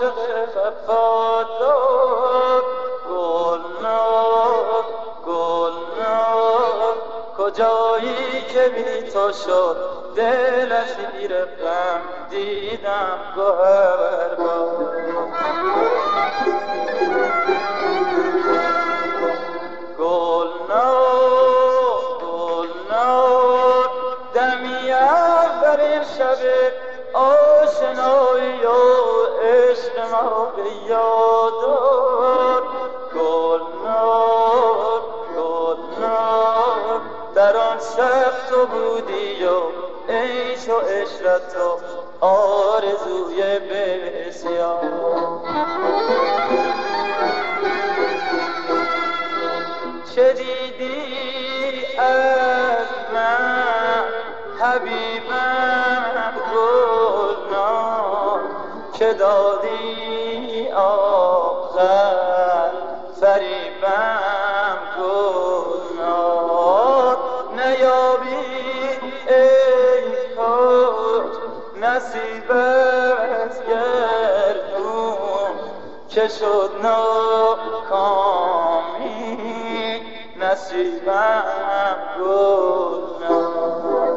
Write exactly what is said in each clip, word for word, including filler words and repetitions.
عاشق وفادار گلنار گلنار کجایی که بی تو شد دل اسیر غم دیدم گوهربار گلنار گلنار دمی اولین شب آشنایی و عشق ما به یادار گلنار گلنار در آن شب تو بودی و عیش و عشرت و آرزوی بسیار چه دیدی از من حبیبم گلنار که دادی آخر فریبم گلنار نیابی ای کاش نصیبت گردون که شد ناکامی نصیبم گلنار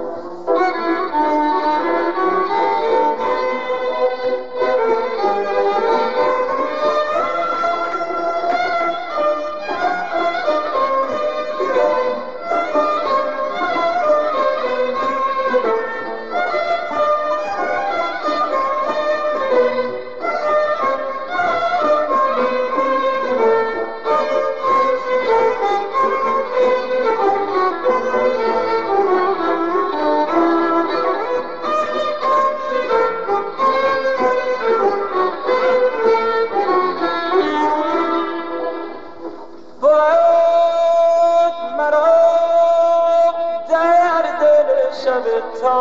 شب تا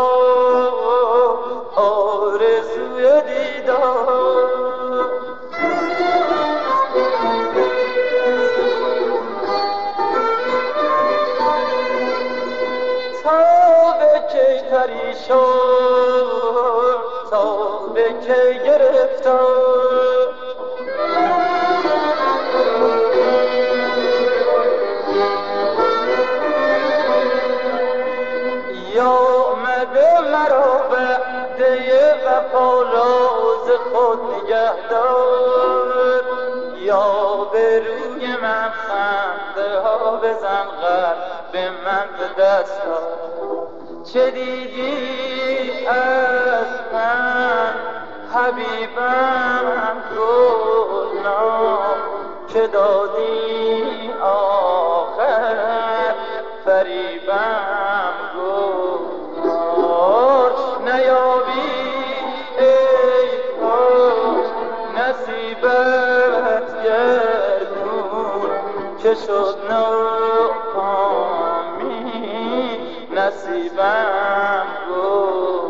آرزوی دیدار تا به کی پریشان تا به کی گرفتار مرا وعده وفا راز خود نگهدار یا به روی من خنده ها بزن قلب من به دستار چه دیدی از من حبیبم گلنار که دادی آخر فریبم گلنار نیابی ای کاش نصیبت گردون که شد ناکامی نصیبم گلنار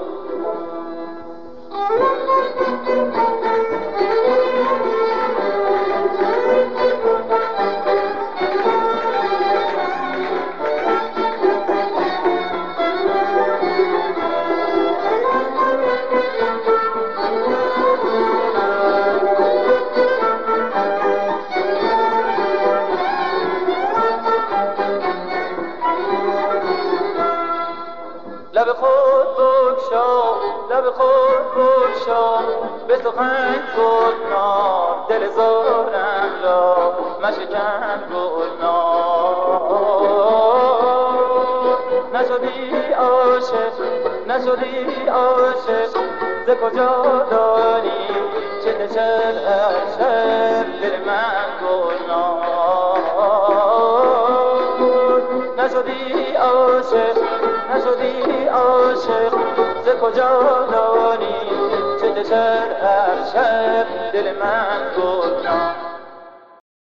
لب خود بگشا لب خود بگشا به سخن گلنار دل زارم را مشکن گلنار نشدی عاشق نشدی عاشق ز کجا دانی چه نشد از شب دل من گلنار نشدی عاشق نشدی عاشق ز کجا دانی چه دشد هر شب دل من گلنار